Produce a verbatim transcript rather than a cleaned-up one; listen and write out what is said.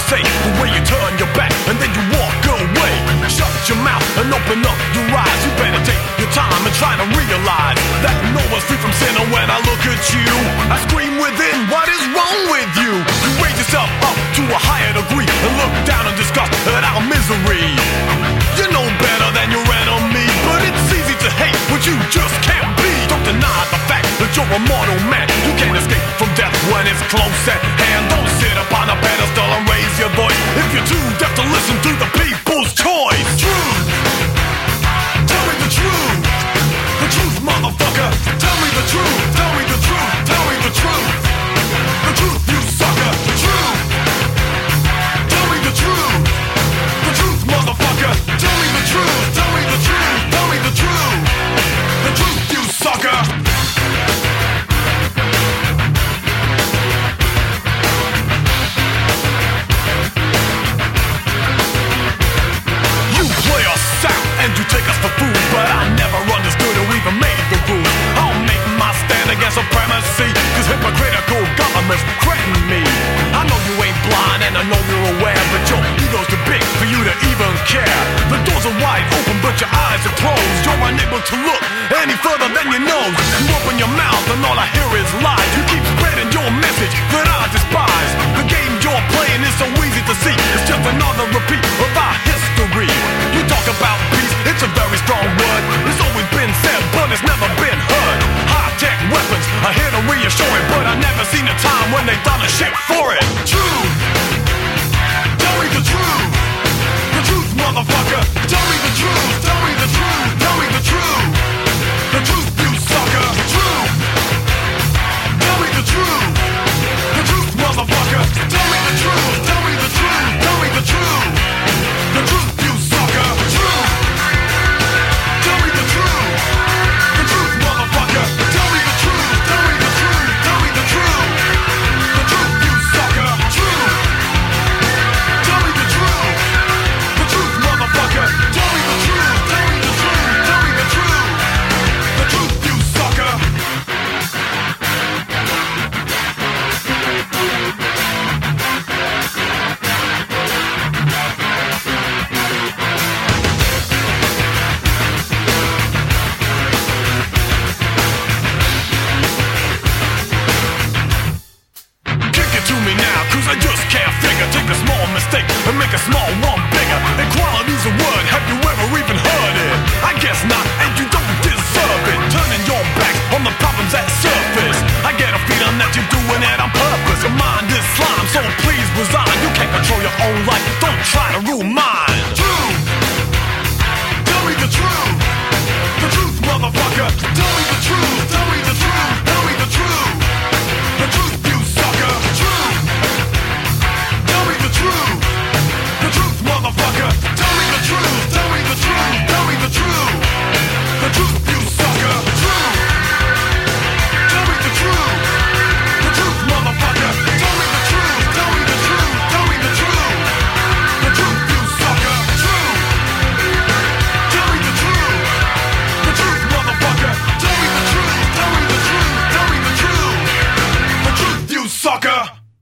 say, the way you turn your back and then you walk away. Shut your mouth and open up your eyes. You better take your time and try to realize that no one's free from sin. And when I look at you, I scream within, what is wrong with you? You raise yourself up to a higher degree and look down and disgust at our misery. You know better than your enemy, but it's easy to hate what you just can't be. Don't deny the fact that you're a mortal man. You can't escape from death when it's close at hand. Don't sit up on a pedestal and raise your voice if you're too deaf to listen to the people's choice. Truth, tell me the truth. The truth, motherfucker. Tell me the truth. Tell me the truth. Tell me the truth. The truth, you sucker. The truth. Tell me the truth. The truth, motherfucker. Tell me the truth. Tell me the truth. Tell me the truth. The truth, you sucker. You play us out and you take us for food, but I never understood or even made the rules. I'll make my stand against supremacy, cause hypocritical governments threaten me. I know you ain't blind and I know you're aware, but your ego's too big for you to even care. The doors are wide open but your eyes are closed. You're unable to look any further than your nose. You open your mouth and all I hear is lies. You keep spreading your message that I despise. The game you're playing is so easy to see. It's just another repeat of our history. You talk about peace, it's a very strong word. It's always been said but it's never been heard. High-tech weapons are here to reassure it, but I've never seen a time when they done a shit for it. Truth, tell me the truth. The truth, motherfucker. Tell me the truth. Tell me the truth. Tell me the truth. The truth, you sucker. The truth. Tell me the truth. The truth, motherfucker. Tell me the truth. Tell me the truth. Tell me the truth. The truth, you sucker. The truth. Tell me the truth. The truth, motherfucker. Tell me the truth. Tell me the truth. Tell me the truth. The truth, you sucker. The truth. Tell me the truth. The truth, motherfucker. Tell me the truth. Tell me the truth. Tell me the truth. The truth, you sucker. Kick it to me now, cause I just can't figure. Take a small mistake and make a small one bigger. Equality's a word, have you ever even heard it? I guess not, and you don't deserve it. Turning your back on the problems that surface. I get a feeling that you're doing it on purpose. Your mind is slime, so please resign. You can't control your own life,